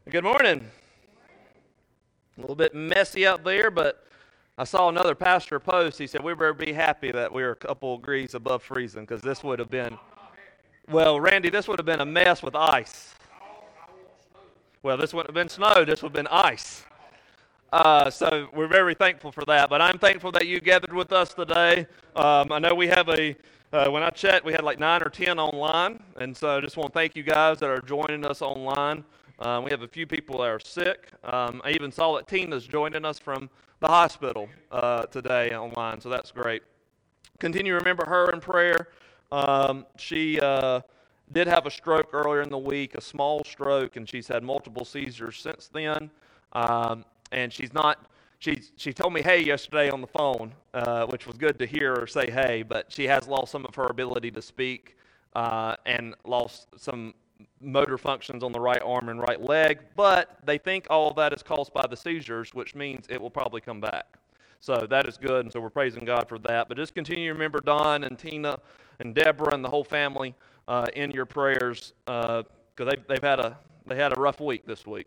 Good morning. A little bit messy out there, but I saw another pastor post. He said we better be happy that we were a couple of degrees above freezing because this would have been, well, Randy, this would have been a mess with ice. Well, this wouldn't have been snow. This would have been ice. So we're very thankful for that. But I'm thankful that you gathered with us today. I know we have when I checked, we had like 9 or 10 online. And so I just want to thank you guys that are joining us online. We have a few people that are sick. I even saw that Tina's joining us from the hospital today online, so that's great. Continue to remember her in prayer. She did have a stroke earlier in the week, a small stroke, and she's had multiple seizures since then. And she told me hey yesterday on the phone, which was good to hear her say hey, but she has lost some of her ability to speak and lost some motor functions on the right arm and right leg, but they think all of that is caused by the seizures, which means it will probably come back. So that is good, and so we're praising God for that. But just continue to remember Don and Tina and Deborah and the whole family in your prayers because they had a rough week this week.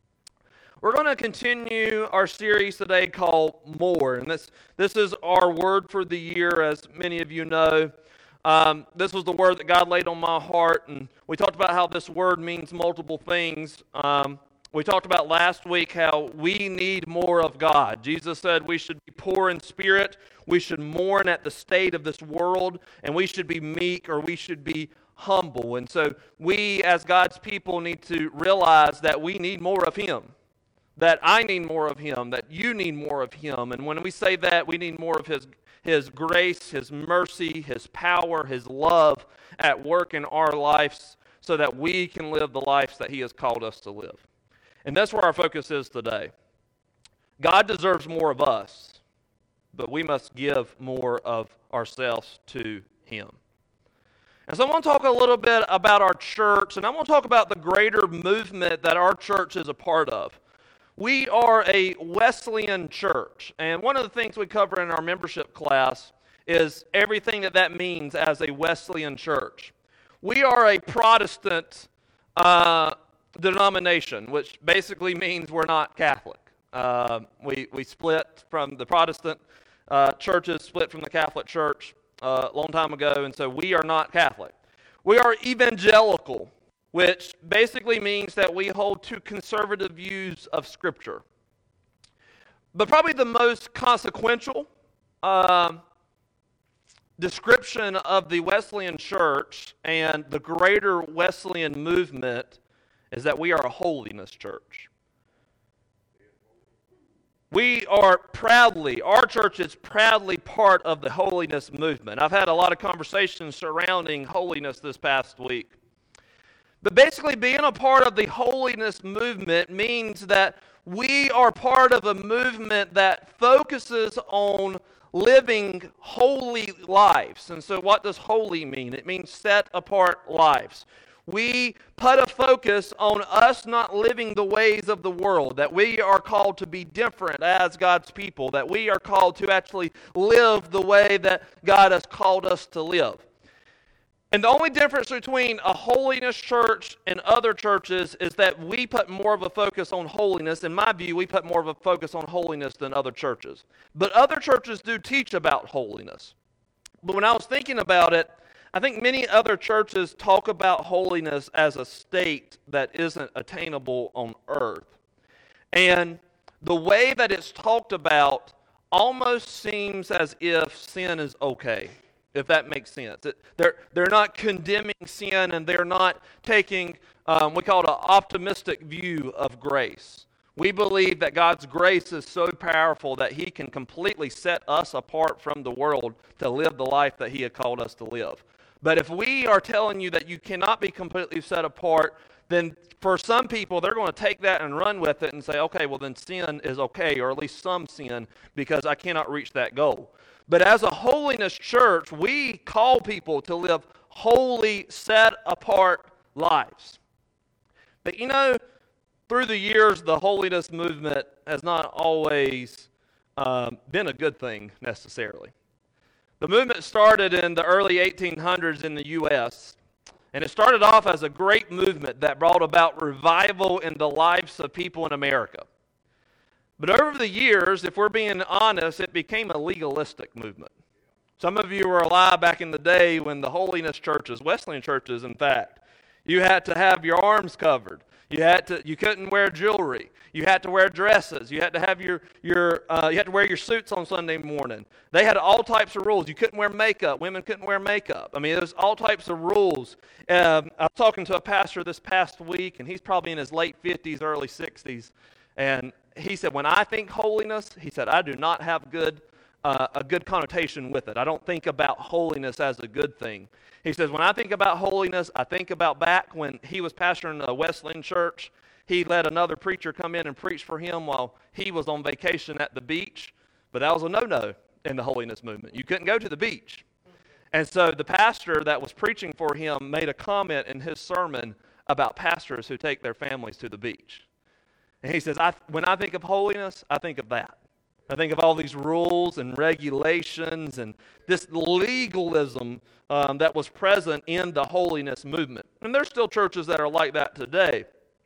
We're going to continue our series today called More, and this is our word for the year, as many of you know. This was the word that God laid on my heart, and we talked about how this word means multiple things. We talked about last week how we need more of God. Jesus said we should be poor in spirit, we should mourn at the state of this world, and we should be meek or we should be humble. And so we as God's people need to realize that we need more of Him. That I need more of Him, that you need more of Him. And when we say that, we need more of His grace, His mercy, His power, His love at work in our lives so that we can live the lives that He has called us to live. And that's where our focus is today. God deserves more of us, but we must give more of ourselves to Him. And so I want to talk a little bit about our church, and I want to talk about the greater movement that our church is a part of. We are a Wesleyan church, and one of the things we cover in our membership class is everything that means as a Wesleyan church. We are a Protestant denomination, which basically means we're not Catholic. We split from the Protestant churches, split from the Catholic Church a long time ago, and so we are not Catholic. We are evangelical, which basically means that we hold to conservative views of Scripture. But probably the most consequential description of the Wesleyan Church and the greater Wesleyan movement is that we are a holiness church. Our church is proudly part of the holiness movement. I've had a lot of conversations surrounding holiness this past week. But basically, being a part of the holiness movement means that we are part of a movement that focuses on living holy lives. And so what does holy mean? It means set apart lives. We put a focus on us not living the ways of the world, that we are called to be different as God's people, that we are called to actually live the way that God has called us to live. And the only difference between a holiness church and other churches is that we put more of a focus on holiness. In my view, we put more of a focus on holiness than other churches. But other churches do teach about holiness. But when I was thinking about it, I think many other churches talk about holiness as a state that isn't attainable on earth. And the way that it's talked about almost seems as if sin is okay. If that makes sense. They're not condemning sin, and they're not taking, we call it an optimistic view of grace. We believe that God's grace is so powerful that He can completely set us apart from the world to live the life that He had called us to live. But if we are telling you that you cannot be completely set apart, then for some people, they're going to take that and run with it and say, okay, well then sin is okay, or at least some sin, because I cannot reach that goal. But as a holiness church, we call people to live holy, set-apart lives. But through the years, the holiness movement has not always been a good thing necessarily. The movement started in the early 1800s in the U.S., And it started off as a great movement that brought about revival in the lives of people in America. But over the years, if we're being honest, it became a legalistic movement. Some of you were alive back in the day when the holiness churches, Wesleyan churches in fact, you had to have your arms covered. You couldn't wear jewelry. You had to wear dresses. You had to have you had to wear your suits on Sunday morning. They had all types of rules. You couldn't wear makeup. Women couldn't wear makeup. I mean, there's all types of rules. I was talking to a pastor this past week, and he's probably in his late 50s, early 60s, and he said, when I think holiness, he said, I do not have a good connotation with it. I don't think about holiness as a good thing. He says, when I think about holiness, I think about back when he was pastoring a Wesleyan church. He let another preacher come in and preach for him while he was on vacation at the beach. But that was a no-no in the holiness movement. You couldn't go to the beach. And so the pastor that was preaching for him made a comment in his sermon about pastors who take their families to the beach. And he says, when I think of holiness, I think of that. I think of all these rules and regulations and this legalism that was present in the holiness movement. And there's still churches that are like that today.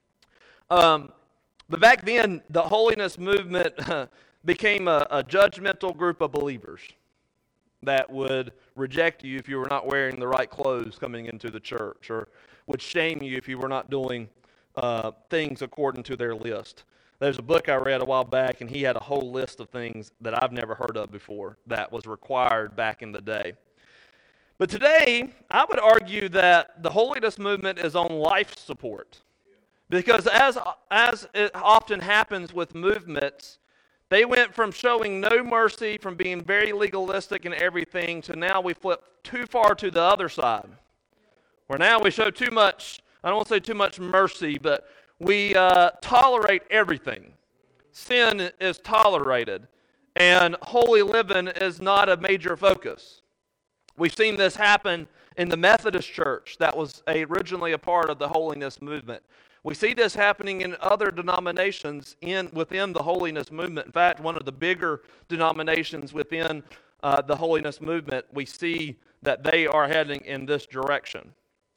But back then, the holiness movement became a judgmental group of believers that would reject you if you were not wearing the right clothes coming into the church, or would shame you if you were not doing things according to their list. There's a book I read a while back, and he had a whole list of things that I've never heard of before that was required back in the day. But today, I would argue that the holiness movement is on life support. Because as it often happens with movements, they went from showing no mercy, from being very legalistic and everything, to now we flip too far to the other side. Where now we show too much, I don't want to say too much mercy, but we tolerate everything. Sin is tolerated, and holy living is not a major focus. We've seen this happen in the Methodist Church that was originally a part of the holiness movement. We see this happening in other denominations within the holiness movement. In fact, one of the bigger denominations within the holiness movement, we see that they are heading in this direction.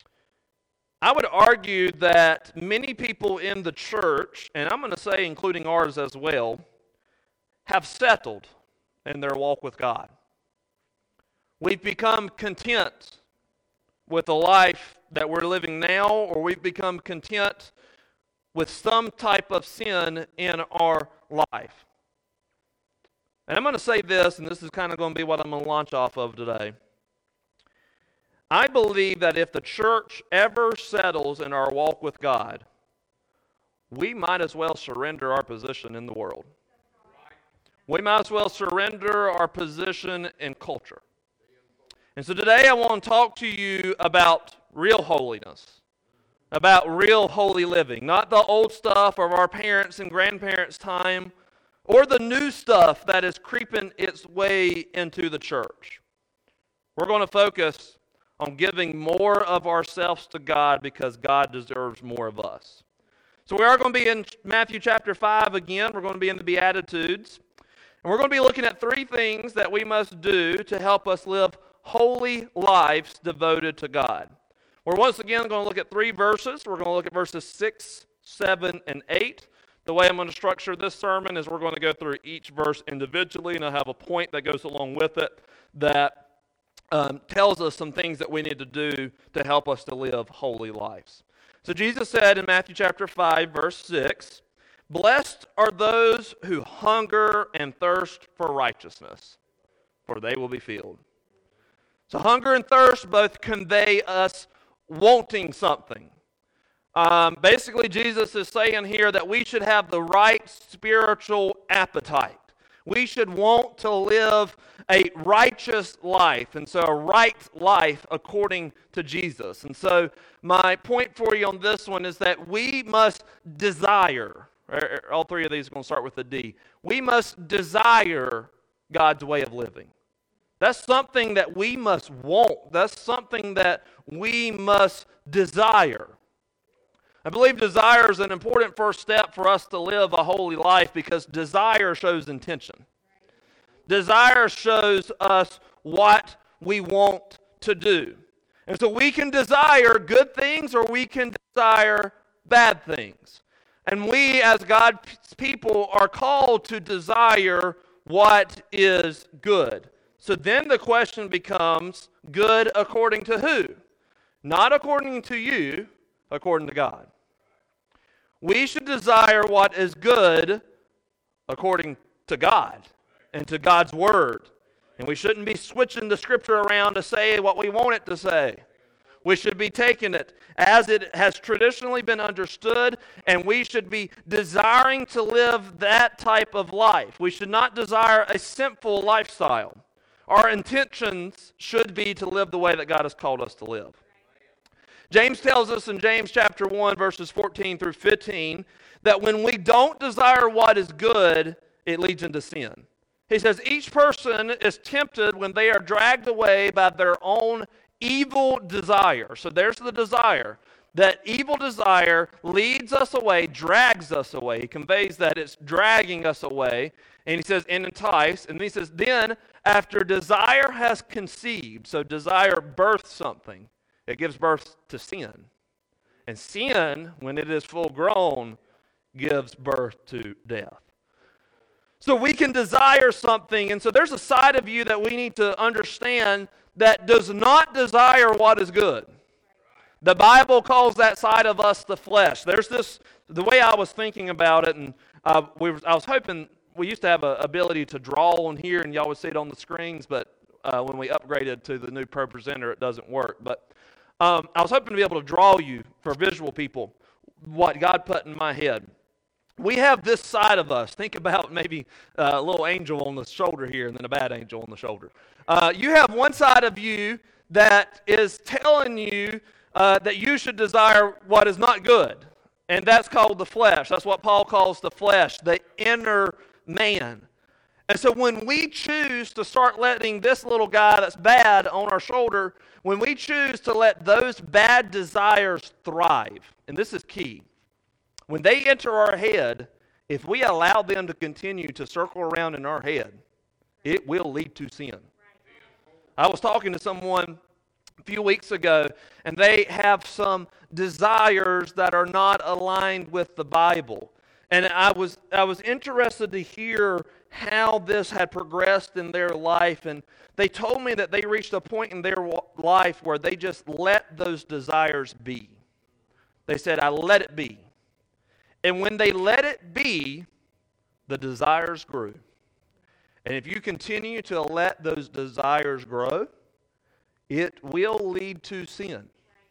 I would argue that many people in the church, and I'm going to say including ours as well, have settled in their walk with God. We've become content with the life that we're living now, or we've become content with some type of sin in our life. And I'm going to say this, and this is kind of going to be what I'm going to launch off of today. I believe that if the church ever settles in our walk with God, we might as well surrender our position in the world. We might as well surrender our position in culture. And so today I want to talk to you about real holiness, about real holy living, not the old stuff of our parents' and grandparents' time, or the new stuff that is creeping its way into the church. We're going to focus on giving more of ourselves to God because God deserves more of us. So we are going to be in Matthew chapter 5 again. We're going to be in the Beatitudes. And we're going to be looking at three things that we must do to help us live holy lives devoted to God. We're once again going to look at three verses. We're going to look at verses 6, 7, and 8. The way I'm going to structure this sermon is we're going to go through each verse individually, and I have a point that goes along with it that tells us some things that we need to do to help us to live holy lives. So Jesus said in Matthew chapter 5, verse 6, "Blessed are those who hunger and thirst for righteousness, for they will be filled." So hunger and thirst both convey us wanting something. Basically, Jesus is saying here that we should have the right spiritual appetite. We should want to live a righteous life, and so a right life according to Jesus. And so my point for you on this one is that we must desire, all three of these are going to start with a D. We must desire God's way of living. That's something that we must want. That's something that we must desire. I believe desire is an important first step for us to live a holy life because desire shows intention. Desire shows us what we want to do. And so we can desire good things or we can desire bad things. And we as God's people are called to desire what is good. So then the question becomes, good according to who? Not according to you, according to God. We should desire what is good according to God and to God's Word. And we shouldn't be switching the Scripture around to say what we want it to say. We should be taking it as it has traditionally been understood, and we should be desiring to live that type of life. We should not desire a sinful lifestyle. Our intentions should be to live the way that God has called us to live. James tells us in James chapter 1, verses 14 through 15, that when we don't desire what is good, it leads into sin. He says, each person is tempted when they are dragged away by their own evil desire. So there's the desire. That evil desire leads us away, drags us away. He conveys that it's dragging us away. And he says, and entice. And he says, then after desire has conceived, so desire births something, it gives birth to sin. And sin, when it is full grown, gives birth to death. So we can desire something, and so there's a side of you that we need to understand that does not desire what is good. The Bible calls that side of us the flesh. There's this, the way I was thinking about it, and I was hoping, we used to have an ability to draw on here, and y'all would see it on the screens, but when we upgraded to the new ProPresenter, it doesn't work. But I was hoping to be able to draw you, for visual people, what God put in my head. We have this side of us. Think about maybe a little angel on the shoulder here and then a bad angel on the shoulder. You have one side of you that is telling you that you should desire what is not good. And that's called the flesh. That's what Paul calls the flesh, the inner man. And so when we choose to start letting this little guy that's bad on our shoulder, when we choose to let those bad desires thrive, and this is key, when they enter our head, if we allow them to continue to circle around in our head, it will lead to sin. I was talking to someone a few weeks ago, and they have some desires that are not aligned with the Bible. And I was interested to hear how this had progressed in their life. And they told me that they reached a point in their life where they just let those desires be. They said, I let it be. And when they let it be, the desires grew. And if you continue to let those desires grow, it will lead to sin.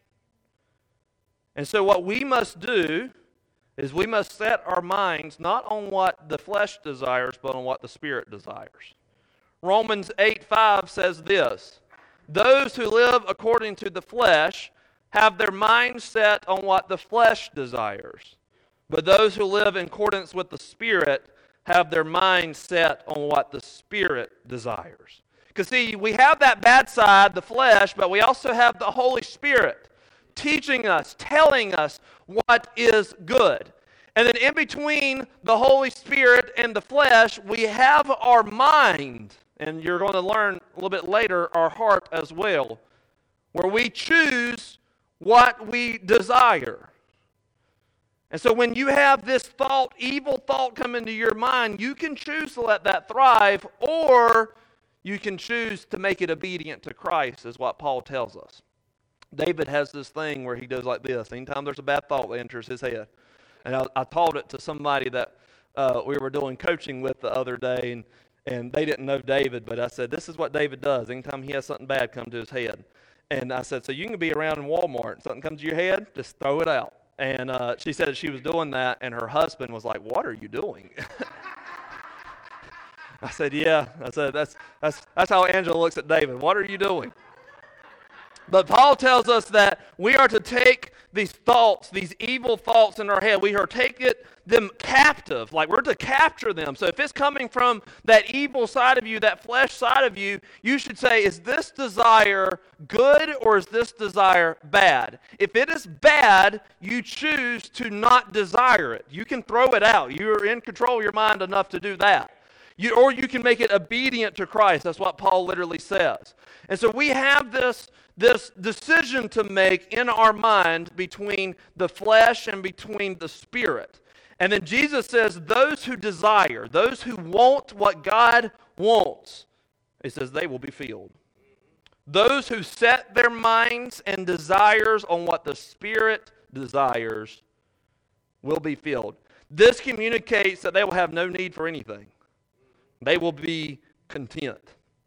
And so what we must do is we must set our minds not on what the flesh desires, but on what the Spirit desires. Romans 8:5 says this, those who live according to the flesh have their mind set on what the flesh desires. But those who live in accordance with the Spirit have their mind set on what the Spirit desires. Because see, we have that bad side, the flesh, but we also have the Holy Spirit teaching us, telling us what is good. And then in between the Holy Spirit and the flesh, we have our mind, and you're going to learn a little bit later, our heart as well, where we choose what we desire. And so when you have this thought, evil thought come into your mind, you can choose to let that thrive, or you can choose to make it obedient to Christ, is what Paul tells us. David has this thing where he does like this. Anytime there's a bad thought that enters his head. And I taught it to somebody that we were doing coaching with the other day, and they didn't know David, but I said, this is what David does. Anytime he has something bad come to his head. And I said, so you can be around in Walmart, and something comes to your head, just throw it out. And she said that she was doing that, and her husband was like, what are you doing? I said, yeah. I said, that's how Angela looks at David. What are you doing? But Paul tells us that we are to take these thoughts, these evil thoughts in our head, we are to take them captive, like we're to capture them. So if it's coming from that evil side of you, that flesh side of you, you should say, is this desire good or is this desire bad? If it is bad, you choose to not desire it. You can throw it out. You're in control of your mind enough to do that. Or you can make it obedient to Christ. That's what Paul literally says. And so we have this decision to make in our mind between the flesh and between the spirit. And then Jesus says, those who desire, those who want what God wants, he says they will be filled. Those who set their minds and desires on what the Spirit desires will be filled. This communicates that they will have no need for anything. They will be content.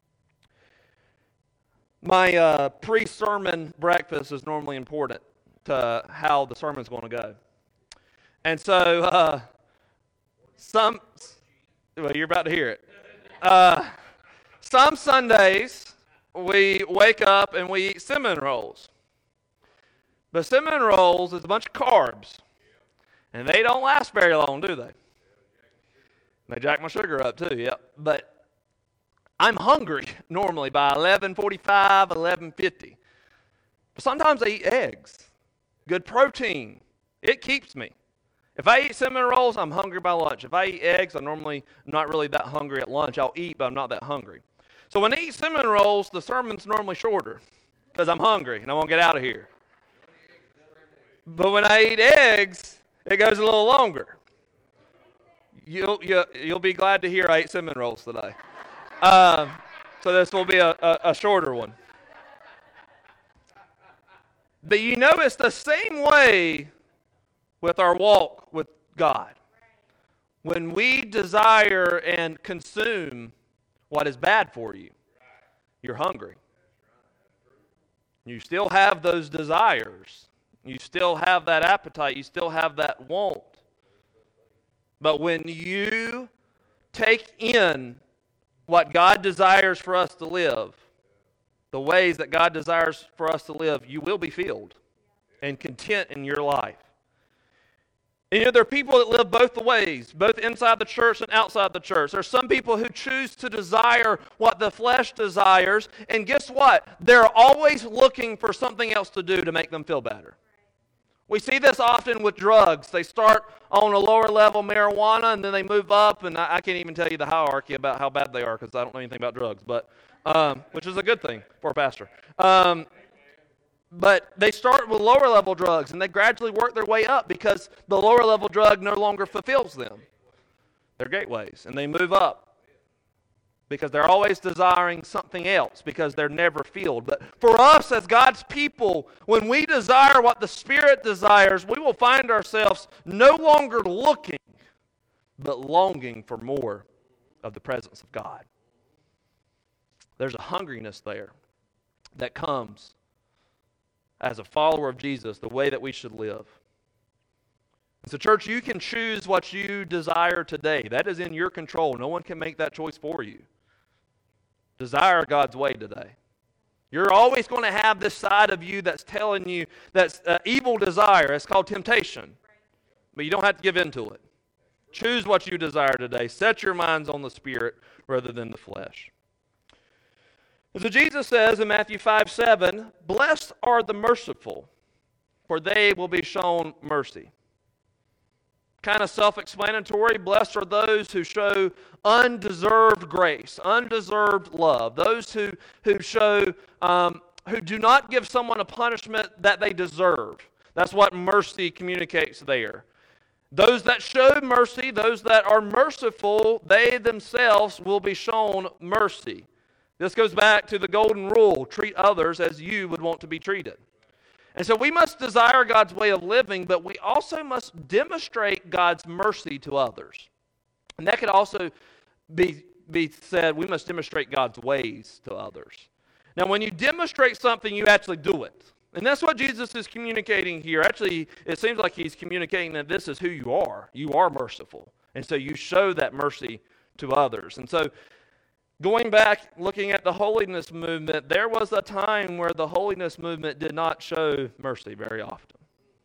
My pre-sermon breakfast is normally important to how the sermon's going to go. And so, well, you're about to hear it. Some Sundays, we wake up and we eat cinnamon rolls. But cinnamon rolls is a bunch of carbs. And they don't last very long, do they? They jack my sugar up too, yep. But I'm hungry normally by 11:45, 11:50. But sometimes I eat eggs. Good protein. It keeps me. If I eat cinnamon rolls, I'm hungry by lunch. If I eat eggs, I'm normally not really that hungry at lunch. I'll eat, but I'm not that hungry. So when I eat cinnamon rolls, the sermon's normally shorter because I'm hungry and I want to get out of here. But when I eat eggs, it goes a little longer. You'll be glad to hear I ate cinnamon rolls today. So this will be a shorter one. But you know it's the same way with our walk with God. When we desire and consume what is bad for you, you're hungry. You still have those desires. You still have that appetite. You still have that want. But when you take in what God desires for us to live, the ways that God desires for us to live, you will be filled and content in your life. And there are people that live both the ways, both inside the church and outside the church. There are some people who choose to desire what the flesh desires, and guess what? They're always looking for something else to do to make them feel better. We see this often with drugs. They start on a lower level marijuana, and then they move up, and I can't even tell you the hierarchy about how bad they are because I don't know anything about drugs, but which is a good thing for a pastor. But they start with lower level drugs and they gradually work their way up because the lower level drug no longer fulfills them. They're gateways, and they move up because they're always desiring something else because they're never filled. But for us as God's people, when we desire what the Spirit desires, we will find ourselves no longer looking but longing for more of the presence of God. There's a hungriness there that comes as a follower of Jesus, the way that we should live. So church, you can choose what you desire today. That is in your control. No one can make that choice for you. Desire God's way today. You're always going to have this side of you that's telling you that's evil desire. It's called temptation. But you don't have to give in to it. Choose what you desire today. Set your minds on the Spirit rather than the flesh. So Jesus says in Matthew 5:7, "Blessed are the merciful, for they will be shown mercy." Kind of self-explanatory. Blessed are those who show undeserved grace, undeserved love. Those who show, who do not give someone a punishment that they deserve. That's what mercy communicates there. Those that show mercy, those that are merciful, they themselves will be shown mercy. This goes back to the golden rule, treat others as you would want to be treated. And so we must desire God's way of living, but we also must demonstrate God's mercy to others. And that could also be said, we must demonstrate God's ways to others. Now, when you demonstrate something, you actually do it. And that's what Jesus is communicating here. Actually, it seems like he's communicating that this is who you are. You are merciful. And so you show that mercy to others. And so going back, looking at the holiness movement, there was a time where the holiness movement did not show mercy very often.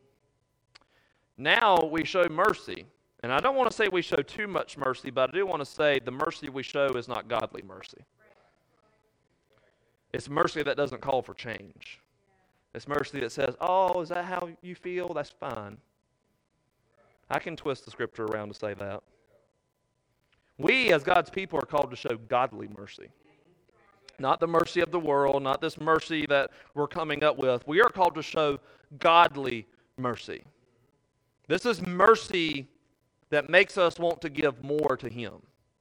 Now we show mercy. And I don't want to say we show too much mercy, but I do want to say the mercy we show is not godly mercy. It's mercy that doesn't call for change. It's mercy that says, oh, is that how you feel? That's fine. I can twist the scripture around to say that. We, as God's people, are called to show godly mercy. Not the mercy of the world, not this mercy that we're coming up with. We are called to show godly mercy. This is mercy that makes us want to give more to Him.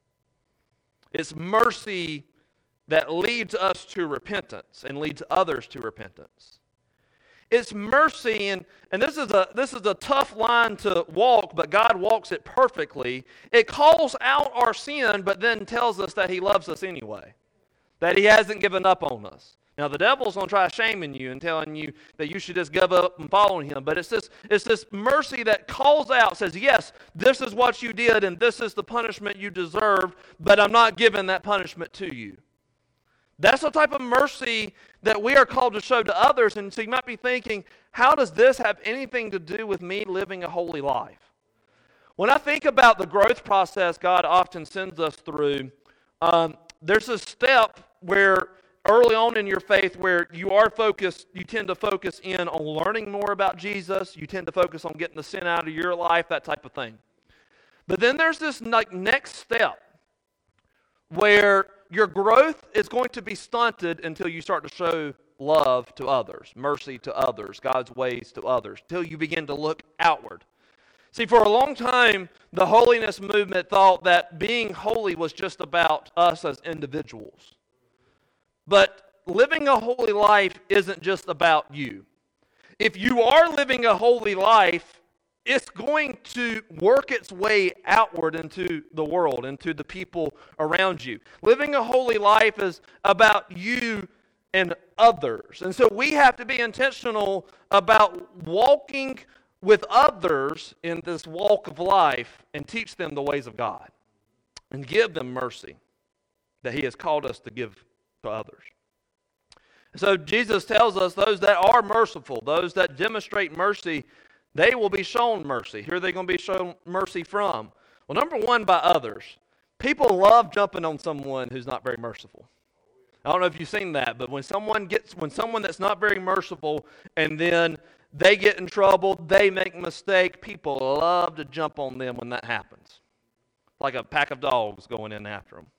It's mercy that leads us to repentance and leads others to repentance. It's mercy, and this is a tough line to walk, but God walks it perfectly. It calls out our sin, but then tells us that He loves us anyway, that He hasn't given up on us. Now, the devil's going to try shaming you and telling you that you should just give up and follow Him, but it's this mercy that calls out, says, yes, this is what you did, and this is the punishment you deserved, but I'm not giving that punishment to you. That's the type of mercy that we are called to show to others. And so you might be thinking, how does this have anything to do with me living a holy life? When I think about the growth process God often sends us through, there's a step where early on in your faith where you tend to focus in on learning more about Jesus. You tend to focus on getting the sin out of your life, that type of thing. But then there's this next step where your growth is going to be stunted until you start to show love to others, mercy to others, God's ways to others, till you begin to look outward. See, for a long time, the holiness movement thought that being holy was just about us as individuals. But living a holy life isn't just about you. If you are living a holy life, it's going to work its way outward into the world, into the people around you. Living a holy life is about you and others. And so we have to be intentional about walking with others in this walk of life and teach them the ways of God and give them mercy that He has called us to give to others. So Jesus tells us those that are merciful, those that demonstrate mercy, they will be shown mercy. Who are they going to be shown mercy from? Well, number one, by others. People love jumping on someone who's not very merciful. I don't know if you've seen that, but when someone that's not very merciful and then they get in trouble, they make a mistake, people love to jump on them when that happens. Like a pack of dogs going in after them.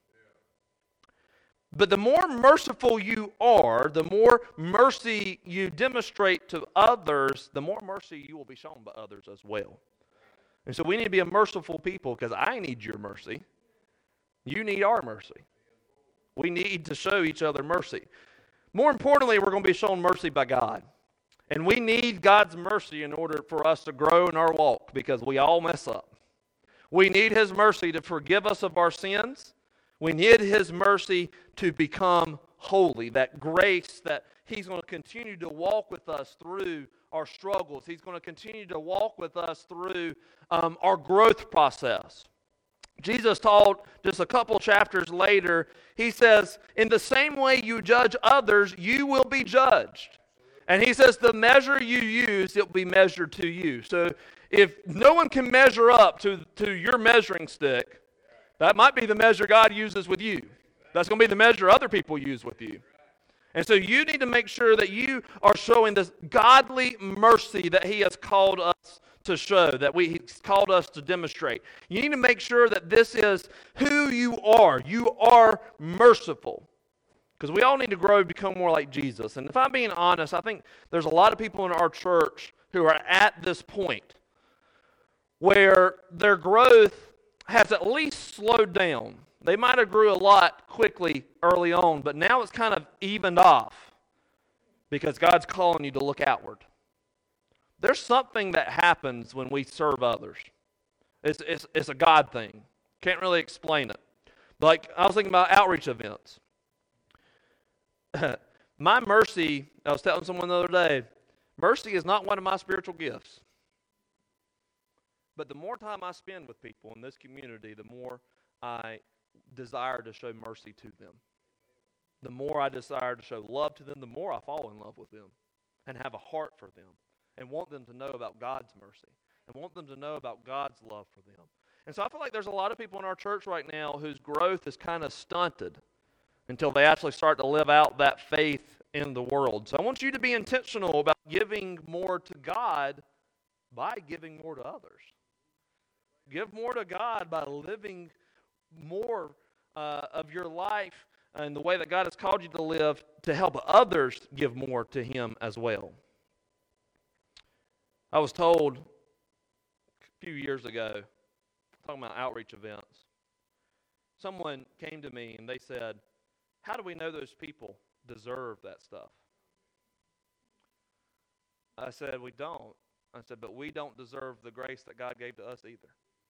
But the more merciful you are, the more mercy you demonstrate to others, the more mercy you will be shown by others as well. And so we need to be a merciful people because I need your mercy. You need our mercy. We need to show each other mercy. More importantly, we're going to be shown mercy by God. And we need God's mercy in order for us to grow in our walk because we all mess up. We need His mercy to forgive us of our sins. We need His mercy to become holy, that grace that He's going to continue to walk with us through our struggles. He's going to continue to walk with us through our growth process. Jesus taught just a couple chapters later, He says, in the same way you judge others, you will be judged. And He says the measure you use, it will be measured to you. So if no one can measure up to your measuring stick, that might be the measure God uses with you. That's going to be the measure other people use with you. And so you need to make sure that you are showing this godly mercy that He has called us to show, that He's called us to demonstrate. You need to make sure that this is who you are. You are merciful. Because we all need to grow and become more like Jesus. And if I'm being honest, I think there's a lot of people in our church who are at this point where their growth has at least slowed down. They might have grew a lot quickly early on, but now it's kind of evened off because God's calling you to look outward. There's something that happens when we serve others. It's a God thing. Can't really explain it. Like, I was thinking about outreach events. My mercy, I was telling someone the other day, mercy is not one of my spiritual gifts. But the more time I spend with people in this community, the more I desire to show mercy to them. The more I desire to show love to them, the more I fall in love with them and have a heart for them and want them to know about God's mercy and want them to know about God's love for them. And so I feel like there's a lot of people in our church right now whose growth is kind of stunted until they actually start to live out that faith in the world. So I want you to be intentional about giving more to God by giving more to others. Give more to God by living more of your life and the way that God has called you to live to help others give more to Him as well. I was told a few years ago, talking about outreach events, someone came to me and they said, how do we know those people deserve that stuff? I said, we don't. I said, but we don't deserve the grace that God gave to us either.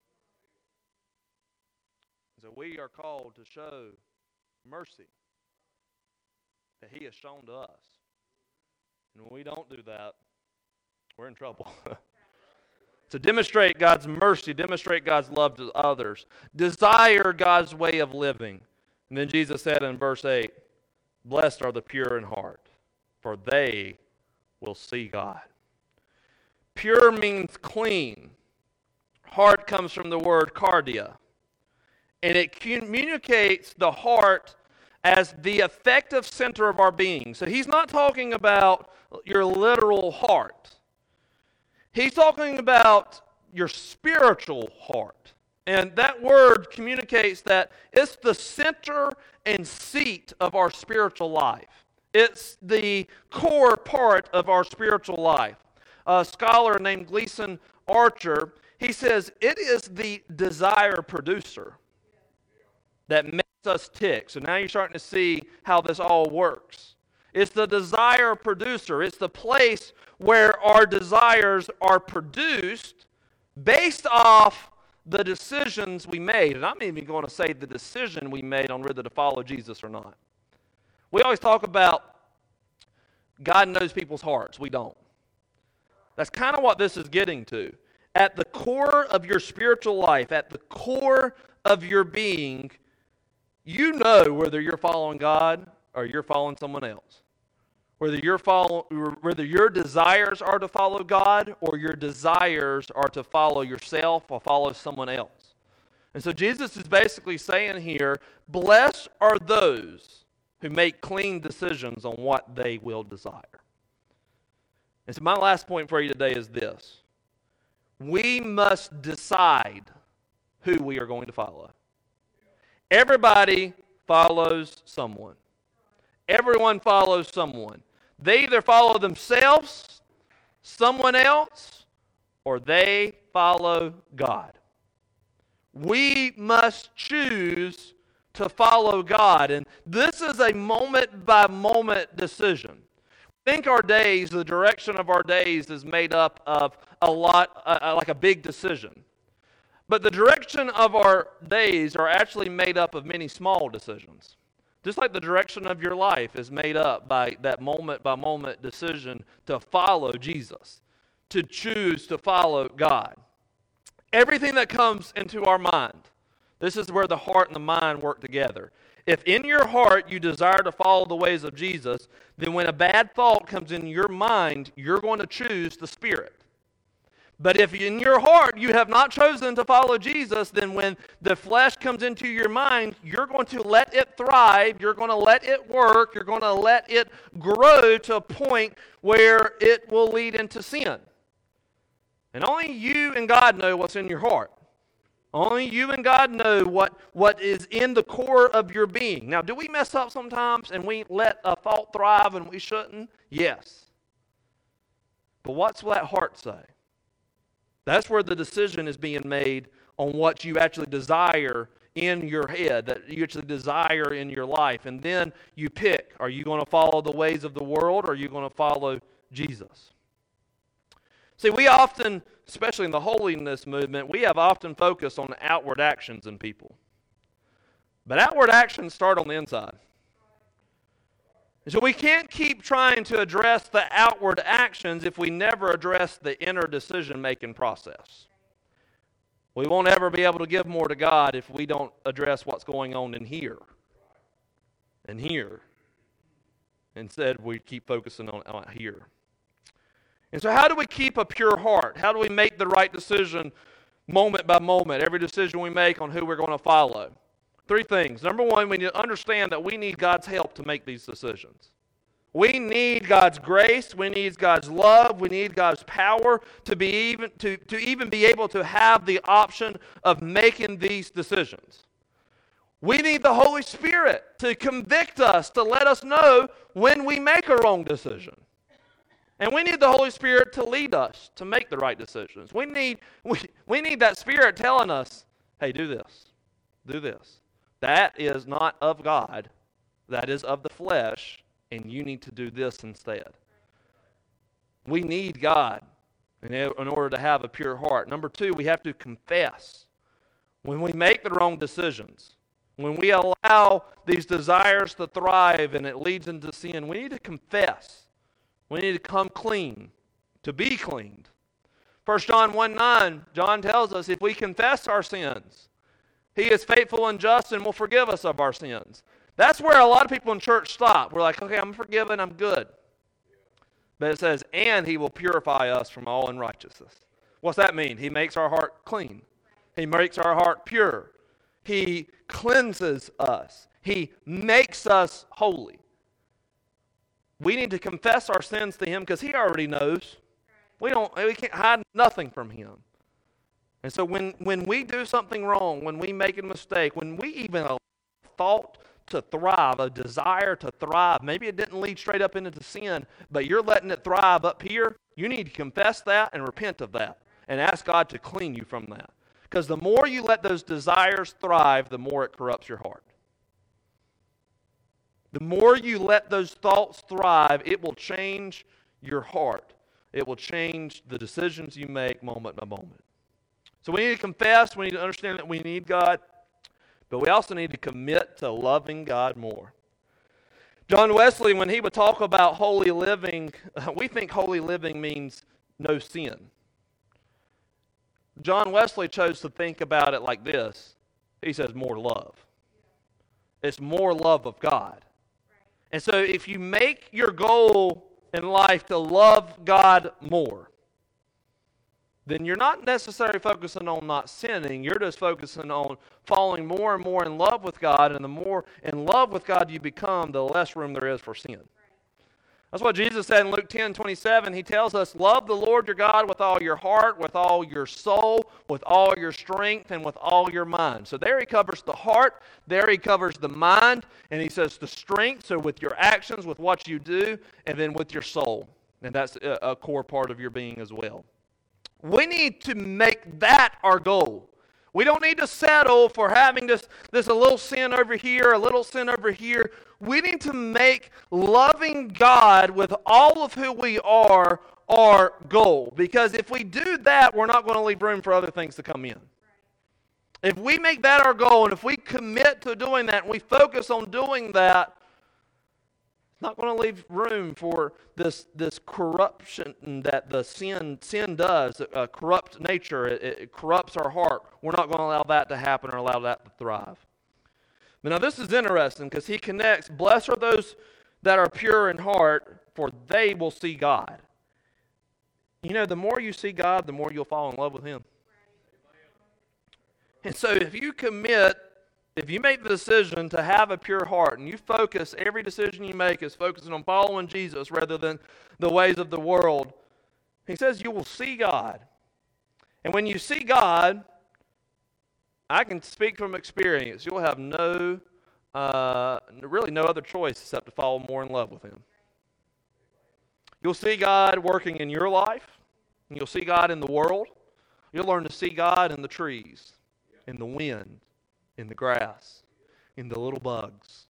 So we are called to show mercy that He has shown to us. And when we don't do that, we're in trouble. So demonstrate God's mercy, demonstrate God's love to others, desire God's way of living. And then Jesus said in verse 8, blessed are the pure in heart, for they will see God. Pure means clean. Heart comes from the word cardia. And it communicates the heart as the effective center of our being. So he's not talking about your literal heart. He's talking about your spiritual heart. And that word communicates that it's the center and seat of our spiritual life. It's the core part of our spiritual life. A scholar named Gleason Archer, he says, it is the desire producer that makes us tick. So now you're starting to see how this all works. It's the desire producer. It's the place where our desires are produced based off the decisions we made. And I'm even going to say the decision we made on whether to follow Jesus or not. We always talk about God knows people's hearts. We don't. That's kind of what this is getting to. At the core of your spiritual life, at the core of your being, you know whether you're following God or you're following someone else. Whether your desires are to follow God or your desires are to follow yourself or follow someone else. And so Jesus is basically saying here, blessed are those who make clean decisions on what they will desire. And so my last point for you today is this. We must decide who we are going to follow. Everybody follows someone. Everyone follows someone. They either follow themselves, someone else, or they follow God. We must choose to follow God. And this is a moment-by-moment decision. I think our days, the direction of our days is made up of a lot, like a big decision. But the direction of our days are actually made up of many small decisions. Just like the direction of your life is made up by that moment-by-moment decision to follow Jesus, to choose to follow God. Everything that comes into our mind, this is where the heart and the mind work together. If in your heart you desire to follow the ways of Jesus, then when a bad thought comes in your mind, you're going to choose the Spirit. But if in your heart you have not chosen to follow Jesus, then when the flesh comes into your mind, you're going to let it thrive, you're going to let it work, you're going to let it grow to a point where it will lead into sin. And only you and God know what's in your heart. Only you and God know what is in the core of your being. Now, do we mess up sometimes and we let a thought thrive and we shouldn't? Yes. But what's that heart say? That's where the decision is being made on what you actually desire in your head, that you actually desire in your life. And then you pick, are you going to follow the ways of the world or are you going to follow Jesus? See, we often, especially in the holiness movement, we have often focused on outward actions in people. But outward actions start on the inside. So we can't keep trying to address the outward actions if we never address the inner decision-making process. We won't ever be able to give more to God if we don't address what's going on in here and here. Instead, we keep focusing on out here. And so how do we keep a pure heart? How do we make the right decision moment by moment, every decision we make on who we're going to follow? 3 things. Number 1, we need to understand that we need God's help to make these decisions. We need God's grace. We need God's love. We need God's power to even be able to have the option of making these decisions. We need the Holy Spirit to convict us, to let us know when we make a wrong decision. And we need the Holy Spirit to lead us to make the right decisions. We need that Spirit telling us, hey, do this, do this. That is not of God. That is of the flesh, and you need to do this instead. We need God in order to have a pure heart. Number two, we have to confess. When we make the wrong decisions, when we allow these desires to thrive and it leads into sin, we need to confess. We need to come clean, to be cleaned. 1 John 1:9, John tells us if we confess our sins, He is faithful and just and will forgive us of our sins. That's where a lot of people in church stop. We're like, okay, I'm forgiven, I'm good. But it says, and He will purify us from all unrighteousness. What's that mean? He makes our heart clean. He makes our heart pure. He cleanses us. He makes us holy. We need to confess our sins to Him because He already knows. We can't hide nothing from Him. And so when we do something wrong, when we make a mistake, when we even allow thought to thrive, a desire to thrive, maybe it didn't lead straight up into sin, but you're letting it thrive up here, you need to confess that and repent of that and ask God to clean you from that. Because the more you let those desires thrive, the more it corrupts your heart. The more you let those thoughts thrive, it will change your heart. It will change the decisions you make moment by moment. So we need to confess, we need to understand that we need God, but we also need to commit to loving God more. John Wesley, when he would talk about holy living, we think holy living means no sin. John Wesley chose to think about it like this. He says more love. It's more love of God. And so if you make your goal in life to love God more, then you're not necessarily focusing on not sinning. You're just focusing on falling more and more in love with God. And the more in love with God you become, the less room there is for sin. That's what Jesus said in Luke 10:27. He tells us, love the Lord your God with all your heart, with all your soul, with all your strength, and with all your mind. So there He covers the heart. There He covers the mind. And He says the strength, so with your actions, with what you do, and then with your soul. And that's a core part of your being as well. We need to make that our goal. We don't need to settle for having this a little sin over here, a little sin over here. We need to make loving God with all of who we are our goal. Because if we do that, we're not going to leave room for other things to come in. If we make that our goal, and if we commit to doing that, and we focus on doing that, it's not going to leave room for this corruption that the sin does, a corrupt nature. It corrupts our heart. We're not going to allow that to happen or allow that to thrive. But now this is interesting because he connects, blessed are those that are pure in heart, for they will see God. You know, the more you see God, the more you'll fall in love with Him. And so if you make the decision to have a pure heart and you focus, every decision you make is focusing on following Jesus rather than the ways of the world, he says you will see God. And when you see God, I can speak from experience, you'll have really no other choice except to fall more in love with Him. You'll see God working in your life, and you'll see God in the world. You'll learn to see God in the trees, in the wind, in the grass, in the little bugs.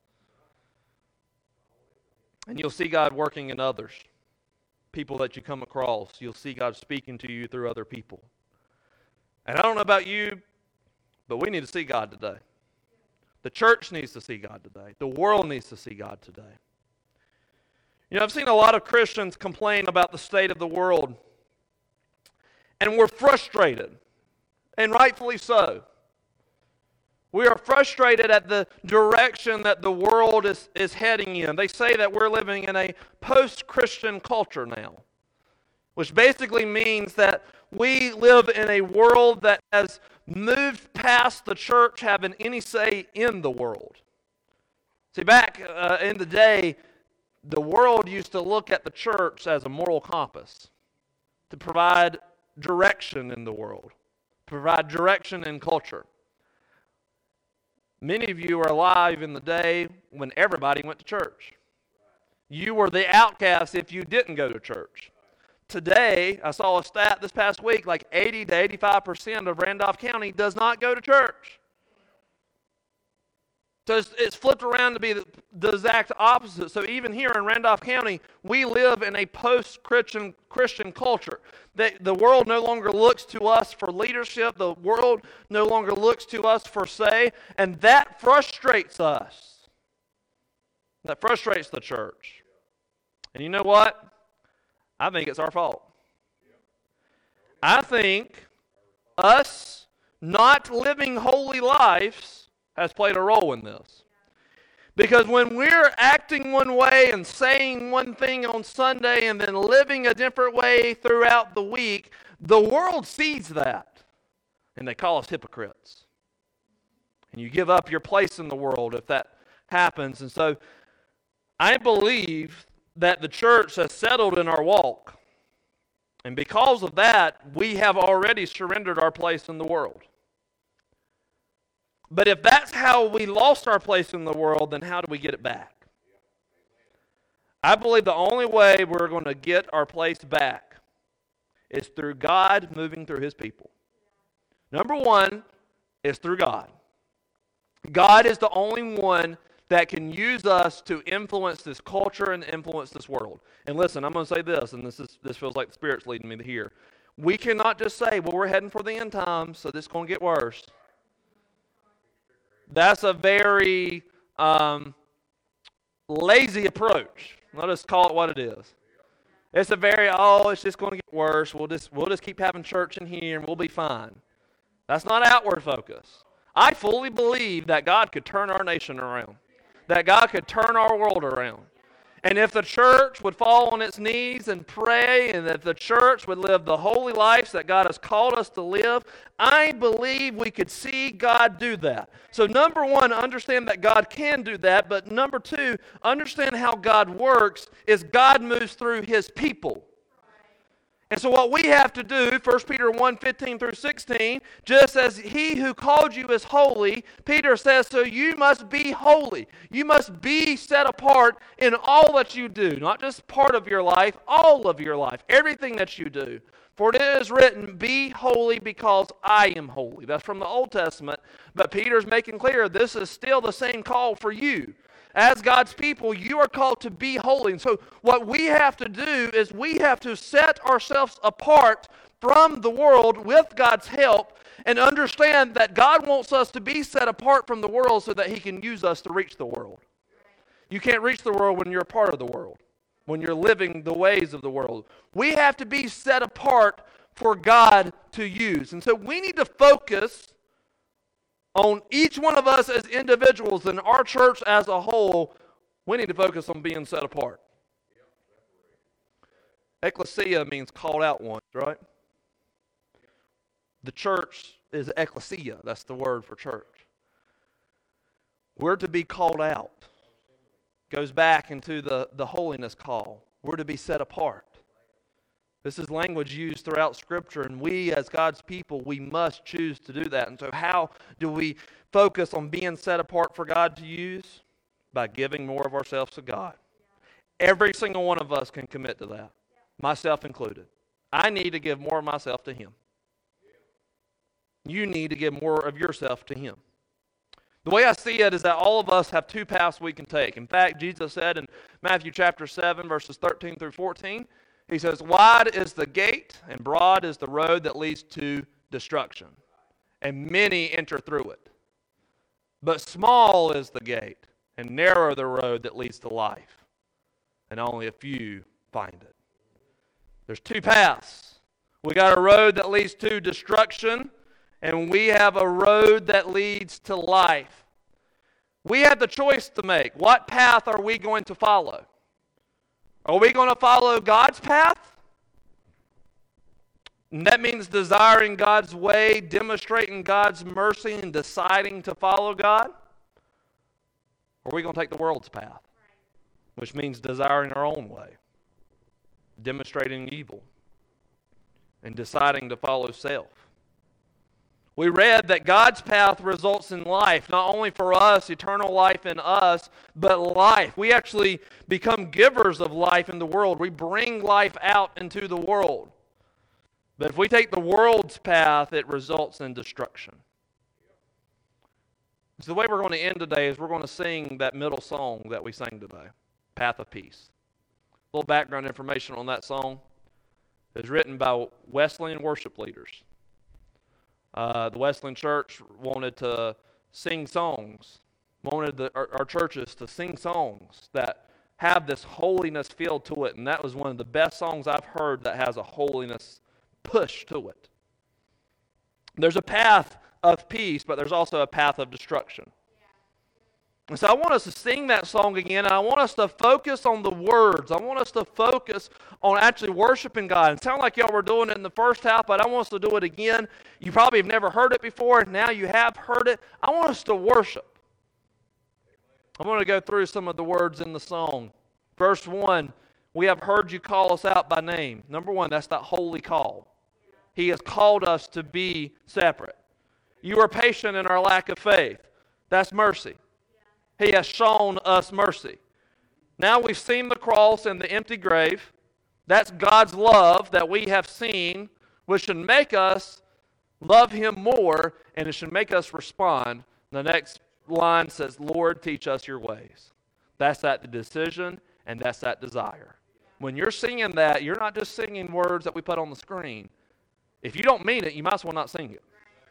And you'll see God working in others, people that you come across. You'll see God speaking to you through other people. And I don't know about you, but we need to see God today. The church needs to see God today. The world needs to see God today. You know, I've seen a lot of Christians complain about the state of the world, and we're frustrated, and rightfully so. We are frustrated at the direction that the world is heading in. They say that we're living in a post-Christian culture now, which basically means that we live in a world that has moved past the church having any say in the world. See, back in the day, the world used to look at the church as a moral compass to provide direction in the world, provide direction in culture. Many of you are alive in the day when everybody went to church. You were the outcast if you didn't go to church. Today, I saw a stat this past week, like 80 to 85% of Randolph County does not go to church. So it's flipped around to be the exact opposite. So even here in Randolph County, we live in a post-Christian culture. The world no longer looks to us for leadership. The world no longer looks to us for say. And that frustrates us. That frustrates the church. And you know what? I think it's our fault. I think us not living holy lives has played a role in this. Because when we're acting one way and saying one thing on Sunday and then living a different way throughout the week, the world sees that. And they call us hypocrites. And you give up your place in the world if that happens. And so I believe that the church has settled in our walk. And because of that, we have already surrendered our place in the world. But if that's how we lost our place in the world, then how do we get it back? I believe the only way we're going to get our place back is through God moving through His people. Number one is through God. God is the only one that can use us to influence this culture and influence this world. And listen, I'm going to say this, and this feels like the Spirit's leading me here. We cannot just say, well, we're heading for the end times, so this is going to get worse. That's a very lazy approach. Let us call it what it is. It's a very, it's just going to get worse. We'll just keep having church in here and we'll be fine. That's not outward focus. I fully believe that God could turn our nation around. That God could turn our world around. And if the church would fall on its knees and pray, and if the church would live the holy lives that God has called us to live, I believe we could see God do that. So number one, understand that God can do that. But number two, understand how God works is God moves through His people. And so what we have to do, 1 Peter 1:15 through 16, just as He who called you is holy, Peter says, so you must be holy. You must be set apart in all that you do. Not just part of your life, all of your life. Everything that you do. For it is written, be holy because I am holy. That's from the Old Testament. But Peter's making clear this is still the same call for you. As God's people, you are called to be holy. And so what we have to do is we have to set ourselves apart from the world with God's help and understand that God wants us to be set apart from the world so that He can use us to reach the world. You can't reach the world when you're a part of the world, when you're living the ways of the world. We have to be set apart for God to use. And so we need to focus on each one of us as individuals and our church as a whole. We need to focus on being set apart. Ecclesia means called out ones, right? The church is ecclesia. That's the word for church. We're to be called out. Goes back into the holiness call. We're to be set apart. This is language used throughout Scripture, and we as God's people, we must choose to do that. And so how do we focus on being set apart for God to use? By giving more of ourselves to God. Every single one of us can commit to that, myself included. I need to give more of myself to Him. You need to give more of yourself to Him. The way I see it is that all of us have two paths we can take. In fact, Jesus said in Matthew chapter 7, verses 13 through 14, He says, wide is the gate and broad is the road that leads to destruction, and many enter through it. But small is the gate and narrow the road that leads to life, and only a few find it. There's two paths. We got a road that leads to destruction, and we have a road that leads to life. We have the choice to make. What path are we going to follow? Are we going to follow God's path? And that means desiring God's way, demonstrating God's mercy, and deciding to follow God? Or are we going to take the world's path? Which means desiring our own way, demonstrating evil, and deciding to follow self. We read that God's path results in life, not only for us, eternal life in us, but life. We actually become givers of life in the world. We bring life out into the world. But if we take the world's path, it results in destruction. So the way we're going to end today is we're going to sing that middle song that we sang today, Path of Peace. A little background information on that song. It was written by Wesleyan worship leaders. The Wesleyan Church wanted to sing songs, wanted our churches to sing songs that have this holiness feel to it, and that was one of the best songs I've heard that has a holiness push to it. There's a path of peace, but there's also a path of destruction. And so I want us to sing that song again, and I want us to focus on the words. I want us to focus on actually worshiping God. It sounded like y'all were doing it in the first half, but I want us to do it again. You probably have never heard it before, and now you have heard it. I want us to worship. I want to go through some of the words in the song. Verse 1, we have heard you call us out by name. Number 1, that's that holy call. He has called us to be separate. You are patient in our lack of faith. That's mercy. He has shown us mercy. Now we've seen the cross and the empty grave. That's God's love that we have seen, which should make us love Him more, and it should make us respond. The next line says, Lord, teach us your ways. That's that decision, and that's that desire. When you're singing that, you're not just singing words that we put on the screen. If you don't mean it, you might as well not sing it.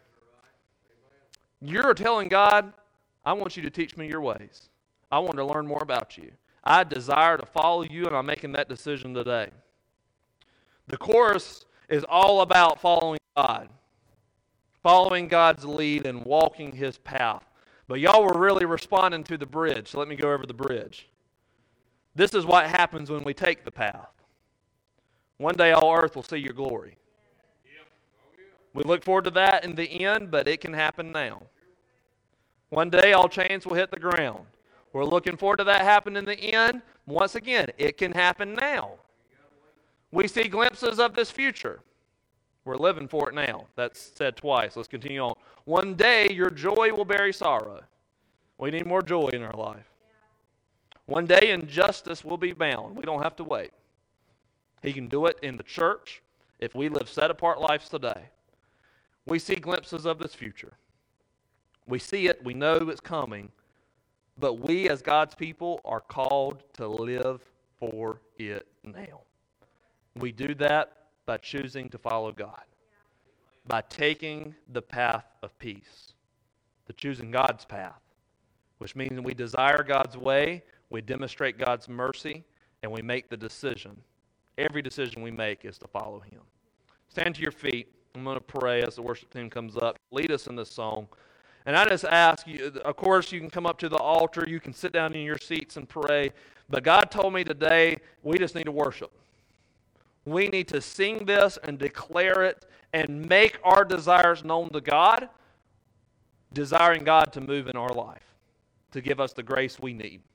You're telling God, I want you to teach me your ways. I want to learn more about you. I desire to follow you, and I'm making that decision today. The chorus is all about following God, following God's lead and walking His path. But y'all were really responding to the bridge, so let me go over the bridge. This is what happens when we take the path. One day all earth will see your glory. We look forward to that in the end, but it can happen now. One day all chains will hit the ground. We're looking forward to that happening in the end. Once again, it can happen now. We see glimpses of this future. We're living for it now. That's said twice. Let's continue on. One day your joy will bury sorrow. We need more joy in our life. One day injustice will be bound. We don't have to wait. He can do it in the church if we live set-apart lives today. We see glimpses of this future. We see it, we know it's coming, but we as God's people are called to live for it now. We do that by choosing to follow God, by taking the path of peace, to choosing God's path, which means we desire God's way, we demonstrate God's mercy, and we make the decision. Every decision we make is to follow Him. Stand to your feet. I'm going to pray as the worship team comes up. Lead us in this song. And I just ask you, of course, you can come up to the altar. You can sit down in your seats and pray. But God told me today, we just need to worship. We need to sing this and declare it and make our desires known to God, desiring God to move in our life, to give us the grace we need.